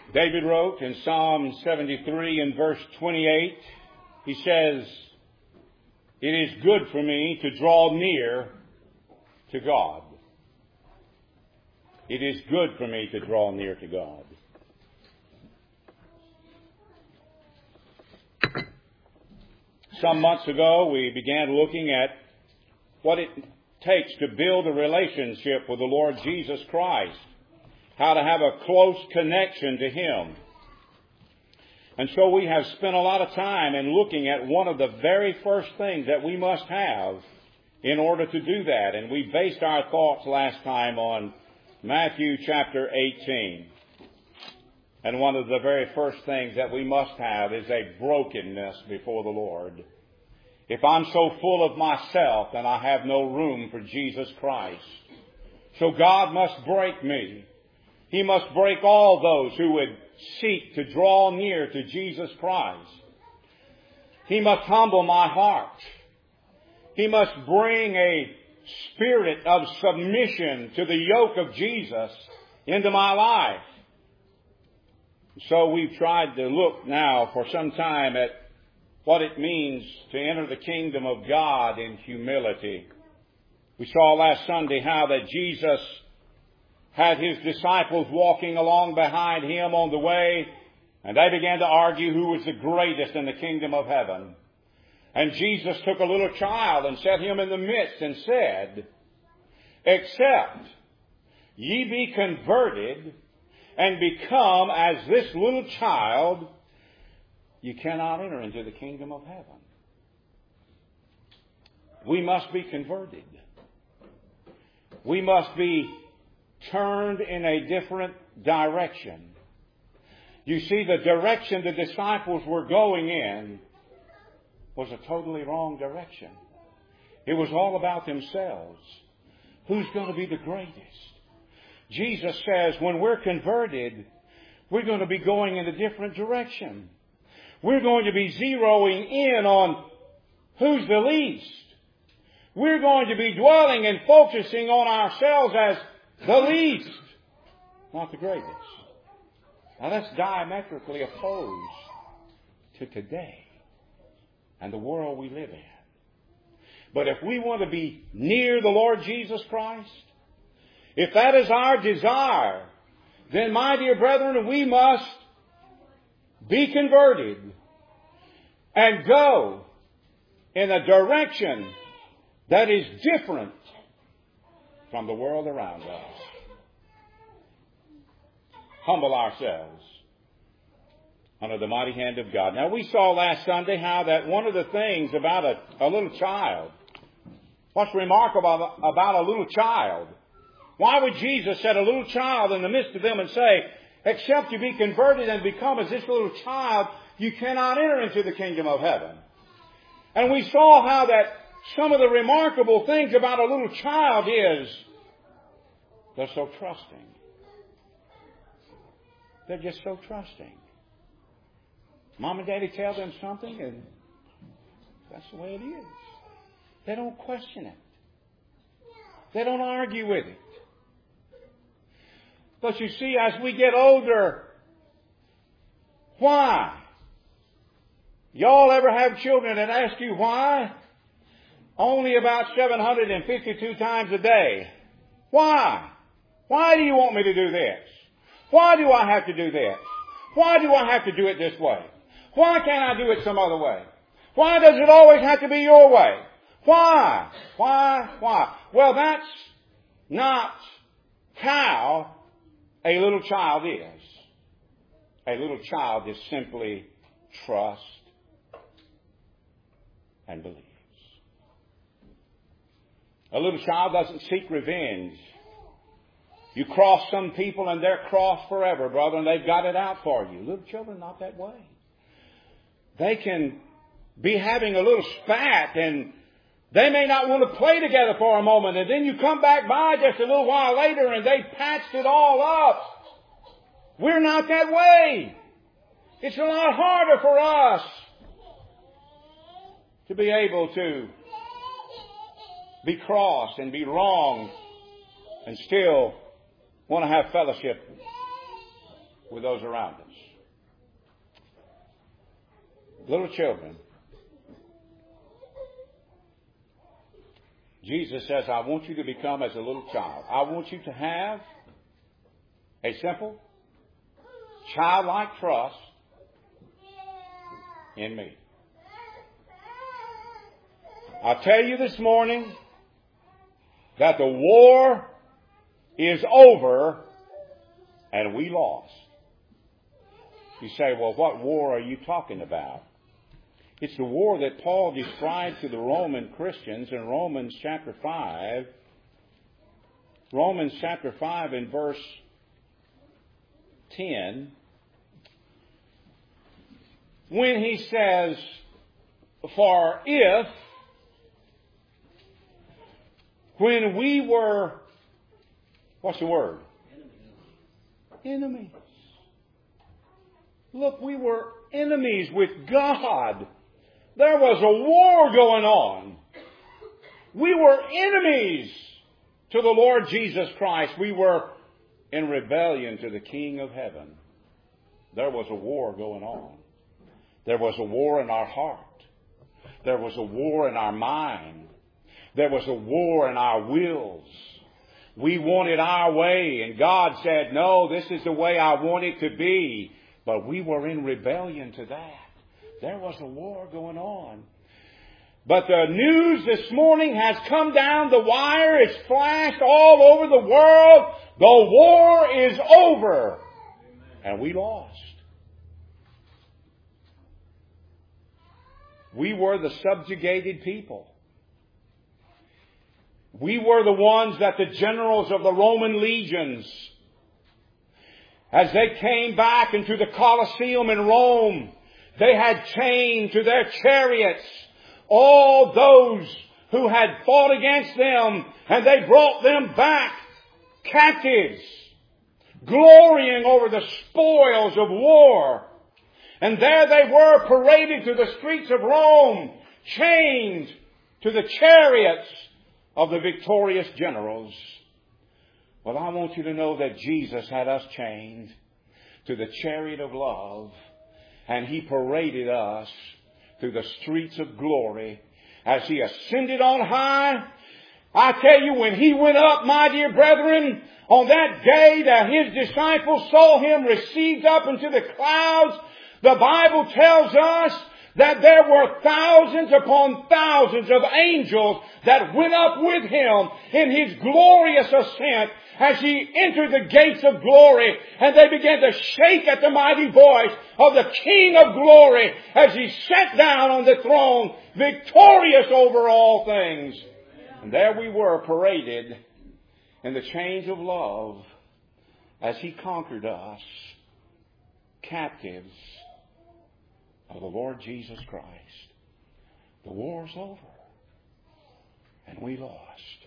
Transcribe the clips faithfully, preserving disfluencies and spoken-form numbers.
David wrote in Psalm seventy-three and verse twenty-eight, he says, "It is good for me to draw near to God." It is good for me to draw near to God. Some months ago, we began looking at what it takes to build a relationship with the Lord Jesus Christ, how to have a close connection to Him. And so we have spent a lot of time in looking at one of the very first things that we must have in order to do that. And we based our thoughts last time on Matthew chapter eighteen. And one of the very first things that we must have is a brokenness before the Lord. If I'm so full of myself, then I have no room for Jesus Christ. So God must break me. He must break all those who would seek to draw near to Jesus Christ. He must humble my heart. He must bring a spirit of submission to the yoke of Jesus into my life. So we've tried to look now for some time at what it means to enter the kingdom of God in humility. We saw last Sunday how that Jesus had His disciples walking along behind Him on the way, and they began to argue who was the greatest in the kingdom of heaven. And Jesus took a little child and set him in the midst and said, "Except ye be converted and become as this little child, you cannot enter into the kingdom of heaven." We must be converted. We must be turned in a different direction. You see, the direction the disciples were going in was a totally wrong direction. It was all about themselves. Who's going to be the greatest? Jesus says when we're converted, we're going to be going in a different direction. We're going to be zeroing in on who's the least. We're going to be dwelling and focusing on ourselves as the least, not the greatest. Now that's diametrically opposed to today and the world we live in. But if we want to be near the Lord Jesus Christ, if that is our desire, then, my dear brethren, we must be converted and go in a direction that is different from the world around us. Humble ourselves under the mighty hand of God. Now, we saw last Sunday how that one of the things about a, a little child, what's remarkable about a little child, why would Jesus set a little child in the midst of them and say, "Except you be converted and become as this little child, you cannot enter into the kingdom of heaven"? And we saw how that some of the remarkable things about a little child is they're so trusting. They're just so trusting. Mom and Daddy tell them something, and that's the way it is. They don't question it. They don't argue with it. But you see, as we get older, why? Y'all ever have children that ask you why? Only about seven hundred fifty-two times a day. Why? Why do you want me to do this? Why do I have to do this? Why do I have to do it this way? Why can't I do it some other way? Why does it always have to be your way? Why? Why? Why? Well, that's not how a little child is. A little child is simply trust and believes. A little child doesn't seek revenge. You cross some people and they're crossed forever, brother, and they've got it out for you. Little children, not that way. They can be having a little spat and they may not want to play together for a moment, and then you come back by just a little while later and they patched it all up. We're not that way. It's a lot harder for us to be able to be crossed and be wrong and still want to have fellowship with those around us. Little children, Jesus says, I want you to become as a little child. I want you to have a simple, childlike trust in me. I'll tell you this morning that the war is over and we lost. You say, well, what war are you talking about? It's the war that Paul described to the Roman Christians in Romans chapter five. Romans chapter five and verse ten. When he says, for if, when we were, what's the word? Enemies. Enemies. Look, we were enemies with God. There was a war going on. We were enemies to the Lord Jesus Christ. We were in rebellion to the King of heaven. There was a war going on. There was a war in our heart. There was a war in our mind. There was a war in our wills. We wanted our way, and God said, no, this is the way I want it to be. But we were in rebellion to that. There was a war going on. But the news this morning has come down the wire. It's flashed all over the world. The war is over. And we lost. We were the subjugated people. We were the ones that the generals of the Roman legions, as they came back into the Colosseum in Rome, they had chained to their chariots all those who had fought against them, and they brought them back captives, glorying over the spoils of war. And there they were paraded through the streets of Rome, chained to the chariots of the victorious generals. Well, I want you to know that Jesus had us chained to the chariot of love, and He paraded us through the streets of glory as He ascended on high. I tell you, when He went up, my dear brethren, on that day that His disciples saw Him received up into the clouds, the Bible tells us that there were thousands upon thousands of angels that went up with Him in His glorious ascent as He entered the gates of glory, and they began to shake at the mighty voice of the King of glory as He sat down on the throne, victorious over all things. And there we were paraded in the chains of love as He conquered us, captives of the Lord Jesus Christ. The war's over, and we lost.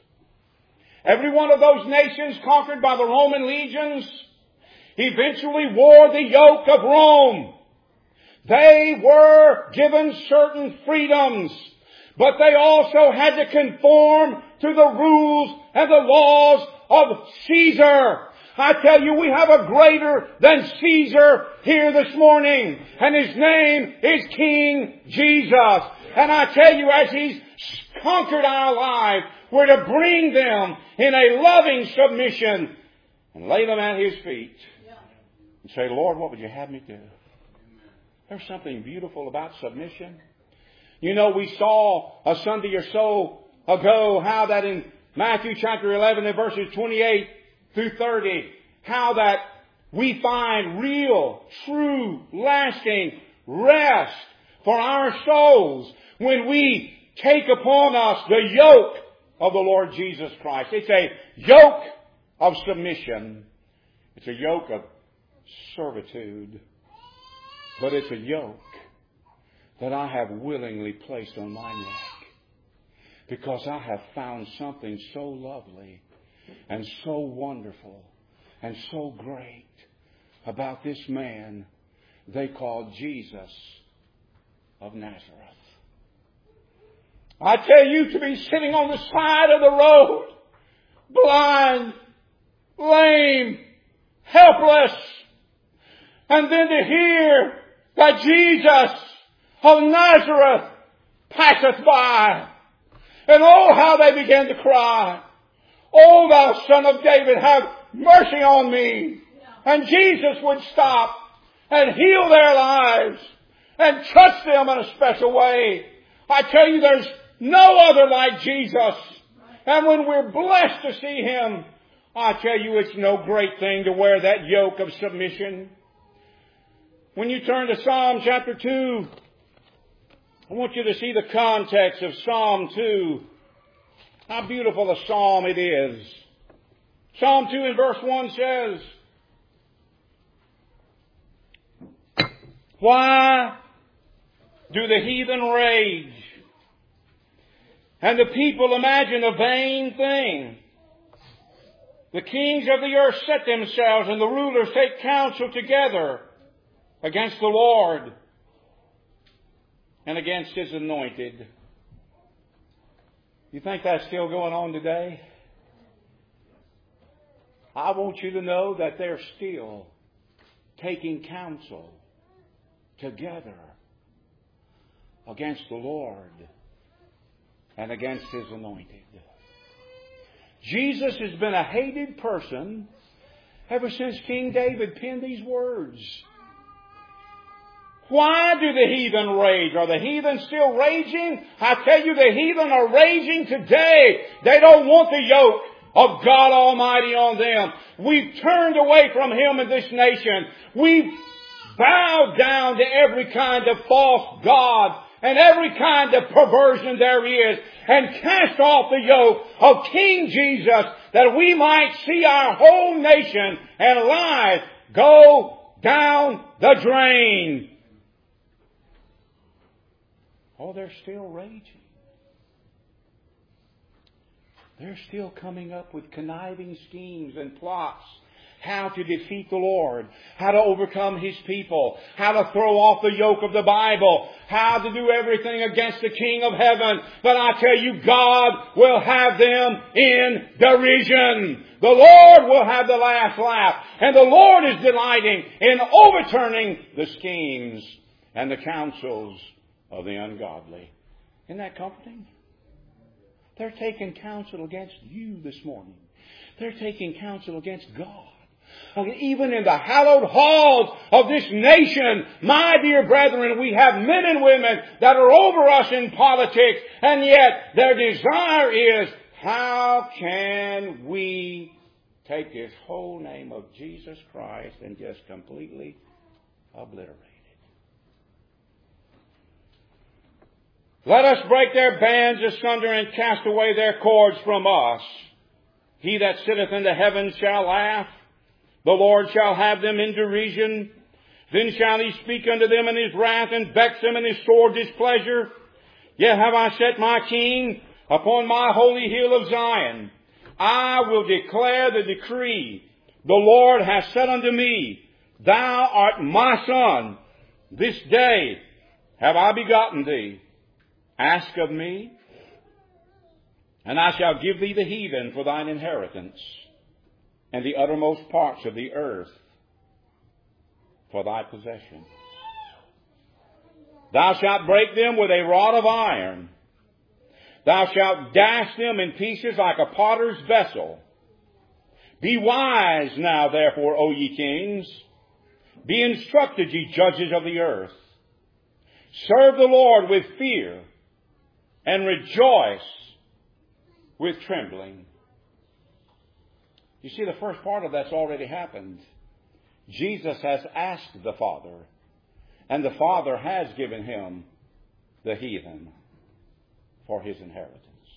Every one of those nations conquered by the Roman legions eventually wore the yoke of Rome. They were given certain freedoms, but they also had to conform to the rules and the laws of Caesar. I tell you, we have a greater than Caesar here this morning, and His name is King Jesus. And I tell you, as He's conquered our life, we're to bring them in a loving submission and lay them at His feet and say, Lord, what would you have me do? There's something beautiful about submission. You know, we saw a Sunday or so ago how that in Matthew chapter eleven and verses twenty-eight through thirty, how that we find real, true, lasting rest for our souls when we take upon us the yoke of the Lord Jesus Christ. It's a yoke of submission. It's a yoke of servitude. But it's a yoke that I have willingly placed on my neck, because I have found something so lovely and so wonderful and so great about this man they called Jesus of Nazareth. I tell you, to be sitting on the side of the road, blind, lame, helpless, And then to hear that Jesus of Nazareth passeth by. And oh, how they began to cry, "O thou Son of David, have mercy on me." And Jesus would stop and heal their lives and touch them in a special way. I tell you, there's no other like Jesus. And when we're blessed to see Him, I tell you, it's no great thing to wear that yoke of submission. When you turn to Psalm chapter two, I want you to see the context of Psalm two. How beautiful a psalm it is. Psalm two in verse one says, "Why do the heathen rage, and the people imagine a vain thing? The kings of the earth set themselves, and the rulers take counsel together against the Lord and against His anointed." You think that's still going on today? I want you to know that they're still taking counsel together against the Lord and against His anointed. Jesus has been a hated person ever since King David penned these words. Why do the heathen rage? Are the heathen still raging? I tell you, the heathen are raging today. They don't want the yoke of God Almighty on them. We've turned away from Him in this nation. We've bowed down to every kind of false god and every kind of perversion there is, and cast off the yoke of King Jesus, that we might see our whole nation and life go down the drain. Oh, they're still raging. They're still coming up with conniving schemes and plots. How to defeat the Lord. How to overcome His people. How to throw off the yoke of the Bible. How to do everything against the King of Heaven. But I tell you, God will have them in derision. The Lord will have the last laugh. And the Lord is delighting in overturning the schemes and the counsels of the ungodly. Isn't that comforting? They're taking counsel against you this morning. They're taking counsel against God. Even in the hallowed halls of this nation, my dear brethren, we have men and women that are over us in politics, and yet their desire is, how can we take this whole name of Jesus Christ and just completely obliterate it? Let us break their bands asunder and cast away their cords from us. He that sitteth in the heavens shall laugh. The Lord shall have them in derision. Then shall He speak unto them in His wrath, and vex them in His sore displeasure. Yet have I set my King upon my holy hill of Zion. I will declare the decree. The Lord hath said unto me, Thou art my Son. This day have I begotten thee. Ask of me, and I shall give thee the heathen for thine inheritance, and the uttermost parts of the earth for thy possession. Thou shalt break them with a rod of iron. Thou shalt dash them in pieces like a potter's vessel. Be wise now, therefore, O ye kings. Be instructed, ye judges of the earth. Serve the Lord with fear, and rejoice with trembling. You see, the first part of that's already happened. Jesus has asked the Father, and the Father has given Him the heathen for His inheritance.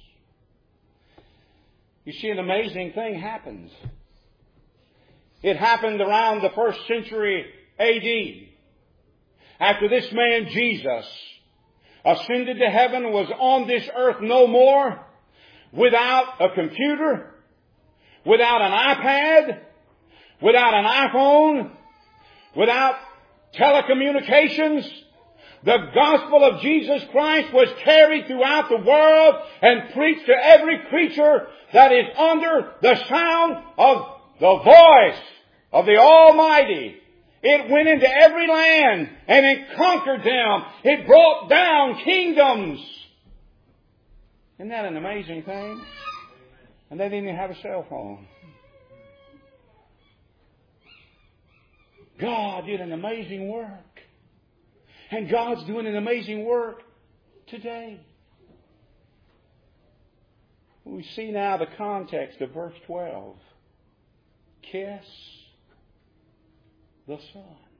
You see, an amazing thing happens. It happened around the first century A D After this man Jesus ascended to heaven and was on this earth no more, without a computer, without an iPad, without an iPhone, without telecommunications, the gospel of Jesus Christ was carried throughout the world and preached to every creature that is under the sound of the voice of the Almighty. It went into every land and it conquered them. It brought down kingdoms. Isn't that an amazing thing? And they didn't even have a cell phone. God did an amazing work. And God's doing an amazing work today. We see now the context of verse twelve. Kiss the Son.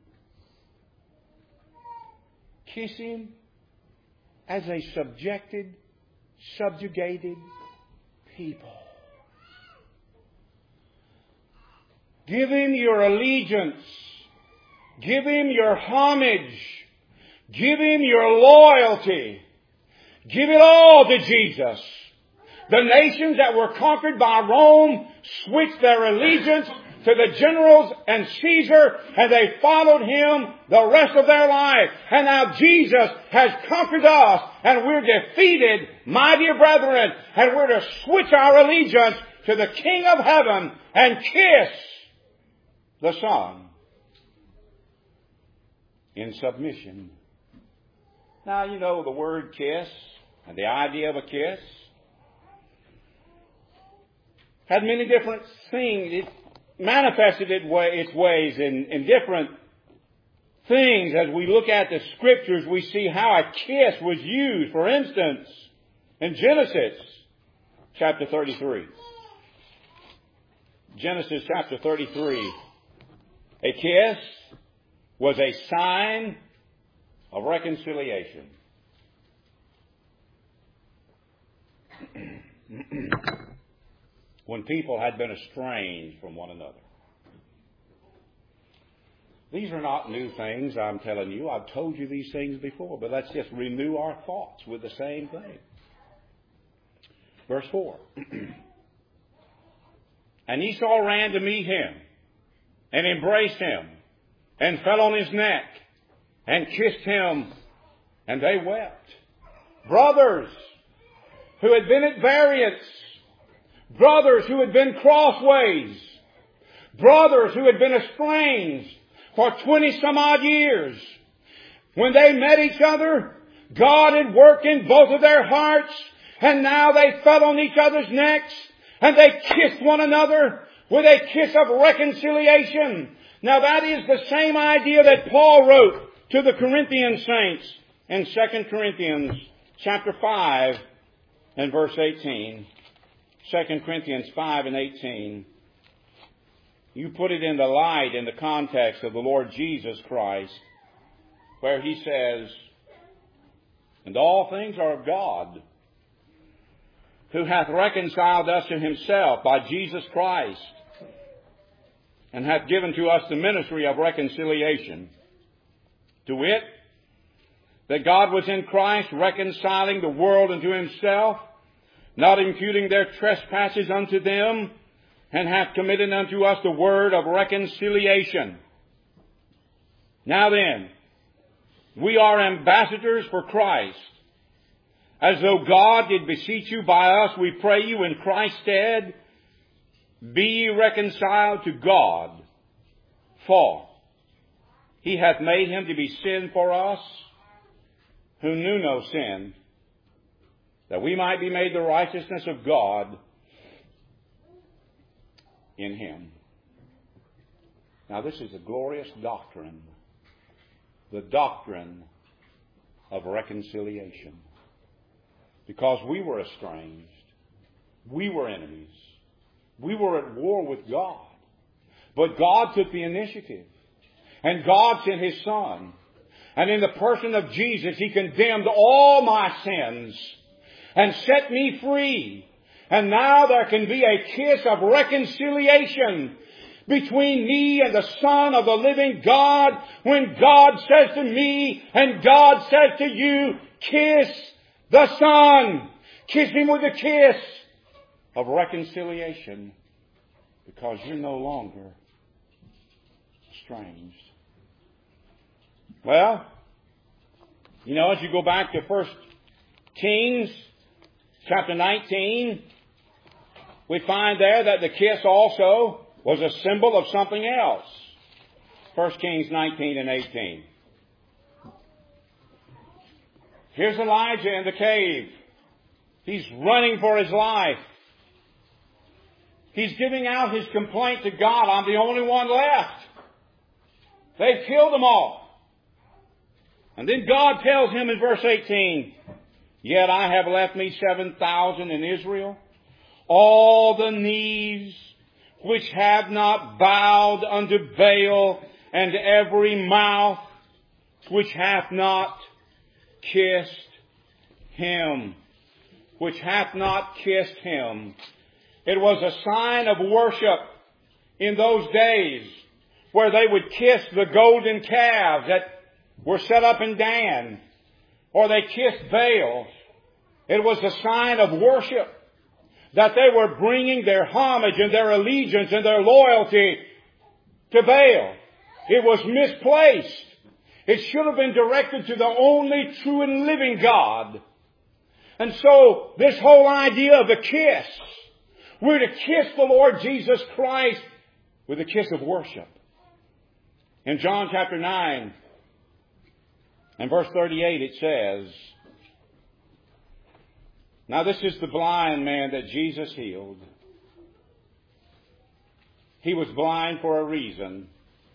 Kiss Him as a subjected, subjugated people. Give Him your allegiance. Give Him your homage. Give Him your loyalty. Give it all to Jesus. The nations that were conquered by Rome switched their allegiance to the generals and Caesar, and they followed him the rest of their life. And now Jesus has conquered us, and we're defeated, my dear brethren, and we're to switch our allegiance to the King of Heaven and kiss the Son in submission. Now, you know the word kiss and the idea of a kiss had many different things. It manifested its ways in, in different things. As we look at the Scriptures, we see how a kiss was used. For instance, in Genesis chapter thirty-three. Genesis chapter thirty-three. A kiss was a sign of reconciliation. When people had been estranged from one another. These are not new things, I'm telling you. I've told you these things before, but let's just renew our thoughts with the same thing. Verse four. And Esau ran to meet him, and embraced him, and fell on his neck, and kissed him, and they wept. Brothers who had been at variance, brothers who had been crossways, brothers who had been estranged for twenty some odd years. When they met each other, God had worked in both of their hearts, and now they fell on each other's necks, and they kissed one another with a kiss of reconciliation. Now that is the same idea that Paul wrote to the Corinthian saints in Second Corinthians chapter five and verse eighteen. Second Corinthians five and eighteen. You put it in the light in the context of the Lord Jesus Christ, where He says, and all things are of God, who hath reconciled us to Himself by Jesus Christ, and hath given to us the ministry of reconciliation. To wit, that God was in Christ reconciling the world unto Himself, not imputing their trespasses unto them, and hath committed unto us the word of reconciliation. Now then, we are ambassadors for Christ. As though God did beseech you by us, we pray you in Christ's stead, be ye reconciled to God. For He hath made Him to be sin for us, who knew no sin, that we might be made the righteousness of God in Him. Now this is a glorious doctrine. The doctrine of reconciliation. Because we were estranged. We were enemies. We were at war with God. But God took the initiative. And God sent His Son. And in the person of Jesus, He condemned all my sins and set me free. And now there can be a kiss of reconciliation between me and the Son of the living God, when God says to me and God says to you, kiss the Son. Kiss Him with a kiss of reconciliation, because you're no longer estranged. Well, you know, as you go back to First Kings chapter nineteen, we find there that the kiss also was a symbol of something else. First Kings nineteen and eighteen. Here's Elijah in the cave. He's running for his life. He's giving out his complaint to God. I'm the only one left. They've killed them all. And then God tells him in verse eighteen, yet I have left me seven thousand in Israel, all the knees which have not bowed unto Baal, and every mouth which hath not kissed him. Which hath not kissed him. It was a sign of worship in those days where they would kiss the golden calves that were set up in Dan, or they kissed Baal. It was a sign of worship that they were bringing their homage and their allegiance and their loyalty to Baal. It was misplaced. It should have been directed to the only true and living God. And so this whole idea of a kiss, we're to kiss the Lord Jesus Christ with a kiss of worship. In John chapter nine and verse thirty-eight it says, now this is the blind man that Jesus healed. He was blind for a reason.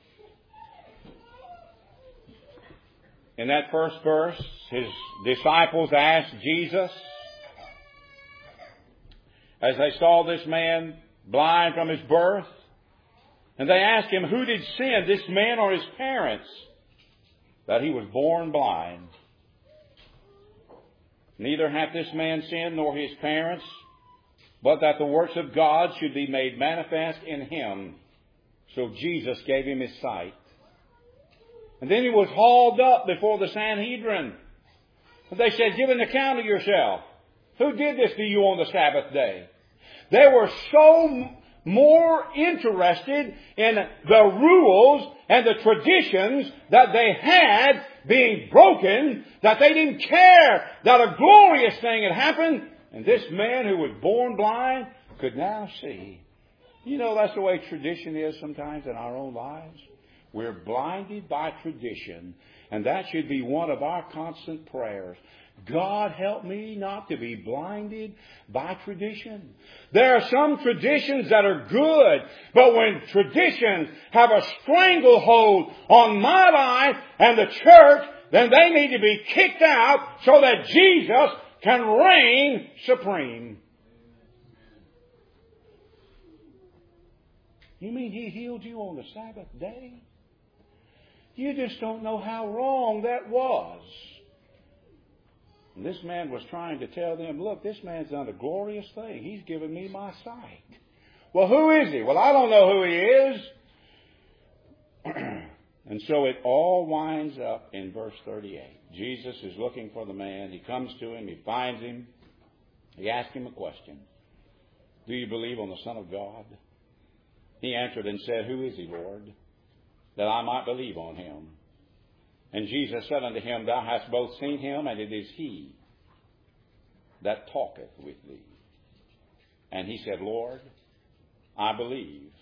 In that first verse, his disciples asked Jesus, as they saw this man blind from his birth, and they asked him, who did sin, this man or his parents, that he was born blind? Neither hath this man sinned nor his parents, but that the works of God should be made manifest in him. So Jesus gave him his sight. And then he was hauled up before the Sanhedrin. And they said, give an account of yourself. Who did this to you on the Sabbath day? They were so more interested in the rules and the traditions that they had being broken that they didn't care that a glorious thing had happened. And this man who was born blind could now see. You know, that's the way tradition is sometimes in our own lives. We're blinded by tradition, and that should be one of our constant prayers. God, help me not to be blinded by tradition. There are some traditions that are good, but when traditions have a stranglehold on my life and the church, then they need to be kicked out so that Jesus can reign supreme. You mean He healed you on the Sabbath day? You just don't know how wrong that was. And this man was trying to tell them, look, this man's done a glorious thing. He's given me my sight. Well, who is he? Well, I don't know who he is. And so it all winds up in verse thirty-eight. Jesus is looking for the man. He comes to him. He finds him. He asks him a question. Do you believe on the Son of God? He answered and said, who is he, Lord, that I might believe on him? And Jesus said unto him, thou hast both seen him, and it is he that talketh with thee. And he said, Lord, I believe.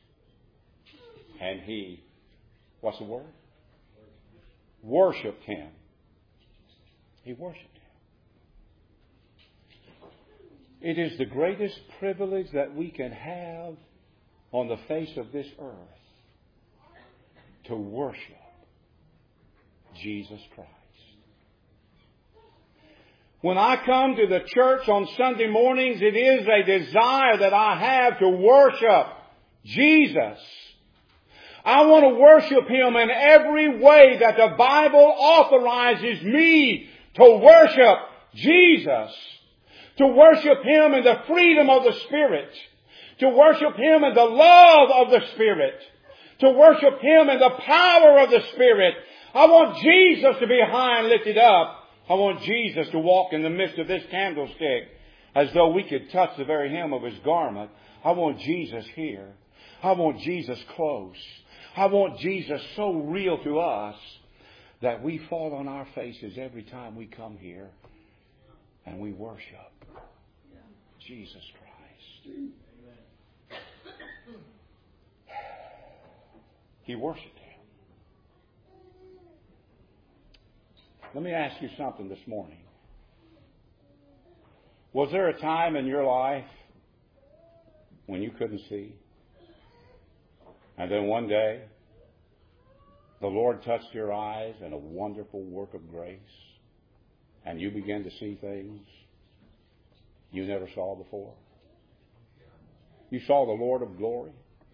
And he, what's the word? Worshipped him. He worshipped him. It is the greatest privilege that we can have on the face of this earth to worship Jesus Christ. When I come to the church on Sunday mornings, it is a desire that I have to worship Jesus. I want to worship Him in every way that the Bible authorizes me to worship Jesus. To worship Him in the freedom of the Spirit. To worship Him in the love of the Spirit. To worship Him in the power of the Spirit. I want Jesus to be high and lifted up. I want Jesus to walk in the midst of this candlestick as though we could touch the very hem of His garment. I want Jesus here. I want Jesus close. I want Jesus so real to us that we fall on our faces every time we come here and we worship Jesus Christ. He worshiped Him. Let me ask you something this morning. Was there a time in your life when you couldn't see? And then one day, the Lord touched your eyes in a wonderful work of grace, and you began to see things you never saw before. You saw the Lord of glory.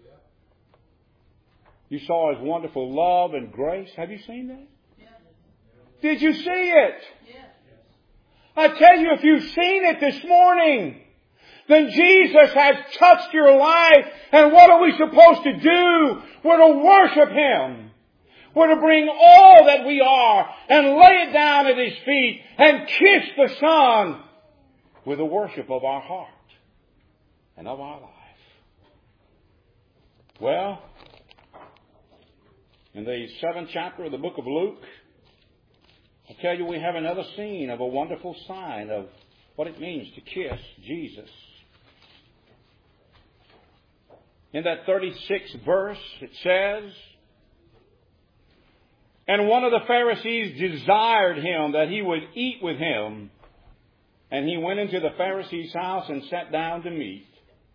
You saw His wonderful love and grace. Have you seen that? Did you see it? I tell you, if you've seen it this morning, then Jesus has touched your life. And what are we supposed to do? We're to worship Him. We're to bring all that we are and lay it down at His feet and kiss the Son with the worship of our heart and of our life. Well, in the seventh chapter of the book of Luke, I tell you, we have another scene of a wonderful sign of what it means to kiss Jesus. In that thirty-sixth verse, it says, "And one of the Pharisees desired him that he would eat with him. And he went into the Pharisee's house and sat down to meat.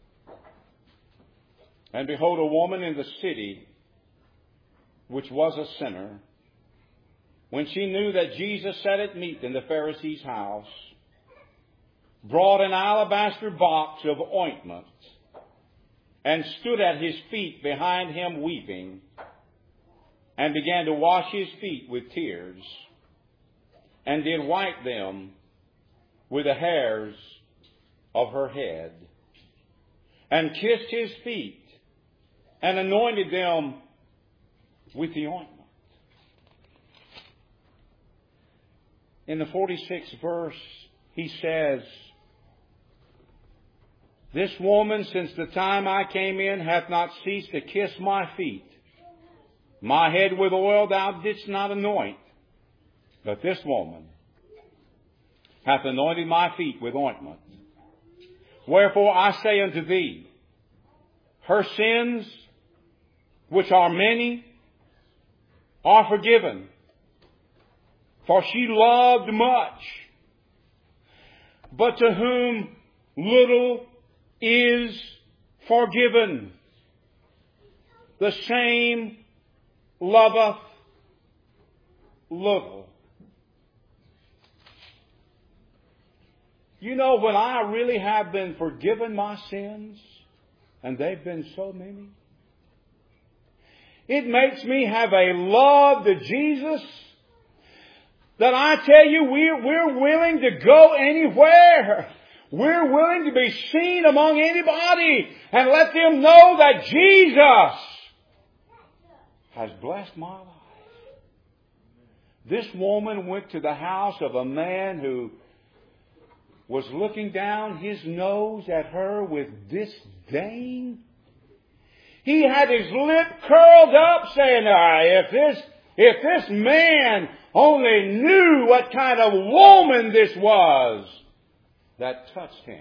And behold, a woman in the city, which was a sinner, when she knew that Jesus sat at meat in the Pharisee's house, brought an alabaster box of ointment, and stood at his feet behind him weeping, and began to wash his feet with tears, and did wipe them with the hairs of her head, and kissed his feet, and anointed them with the ointment." In the forty-sixth verse, he says, "This woman, since the time I came in, hath not ceased to kiss my feet. My head with oil thou didst not anoint, but this woman hath anointed my feet with ointment. Wherefore I say unto thee, her sins, which are many, are forgiven. For she loved much. But to whom little is forgiven, the same loveth little." You know, when I really have been forgiven my sins, and they've been so many, it makes me have a love to Jesus that I tell you, we're, we're willing to go anywhere. We're willing to be seen among anybody and let them know that Jesus has blessed my life. This woman went to the house of a man who was looking down his nose at her with disdain. He had his lip curled up saying, ah, if this, if this man only knew what kind of woman this was that touched him,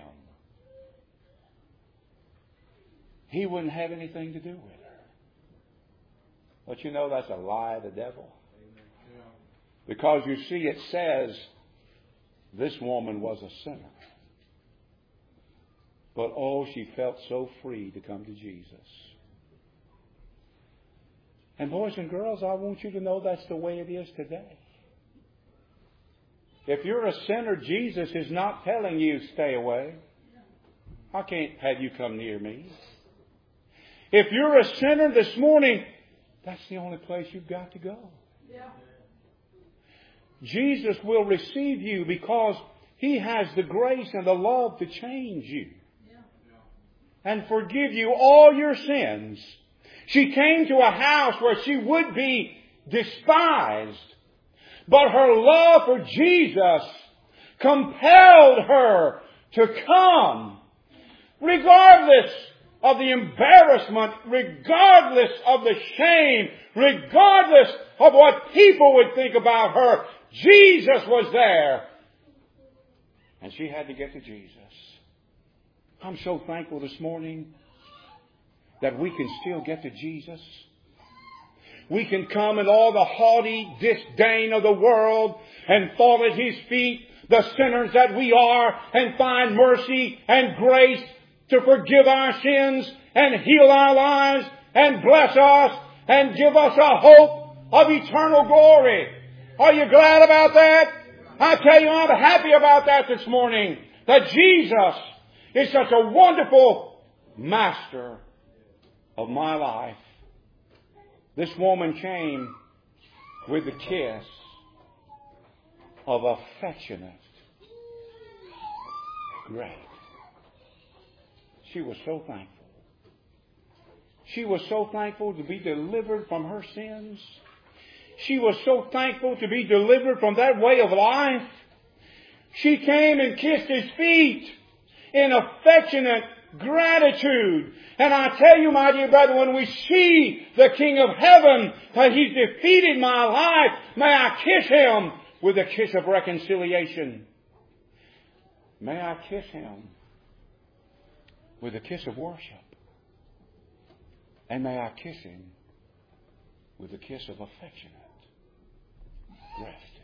he wouldn't have anything to do with her. But you know, that's a lie of the devil. Because you see, it says this woman was a sinner. But oh, she felt so free to come to Jesus. And boys and girls, I want you to know that's the way it is today. If you're a sinner, Jesus is not telling you, stay away. I can't have you come near me. If you're a sinner this morning, that's the only place you've got to go. Yeah. Jesus will receive you because He has the grace and the love to change you. Yeah. And forgive you all your sins. She came to a house where she would be despised. But her love for Jesus compelled her to come. Regardless of the embarrassment, regardless of the shame, regardless of what people would think about her, Jesus was there. And she had to get to Jesus. I'm so thankful this morning that we can still get to Jesus. we can come in all the haughty disdain of the world and fall at His feet, the sinners that we are, and find mercy and grace to forgive our sins and heal our lives and bless us and give us a hope of eternal glory. Are you glad about that? I tell you, I'm happy about that this morning. That Jesus is such a wonderful master of my life. This woman came with the kiss of affectionate grace. She was so thankful. She was so thankful to be delivered from her sins. She was so thankful to be delivered from that way of life. She came and kissed His feet in affectionate gratitude. And I tell you, my dear brother, when we see the King of Heaven, that He's defeated my life, may I kiss Him with a kiss of reconciliation. May I kiss Him with a kiss of worship. And may I kiss Him with a kiss of affectionate gratitude.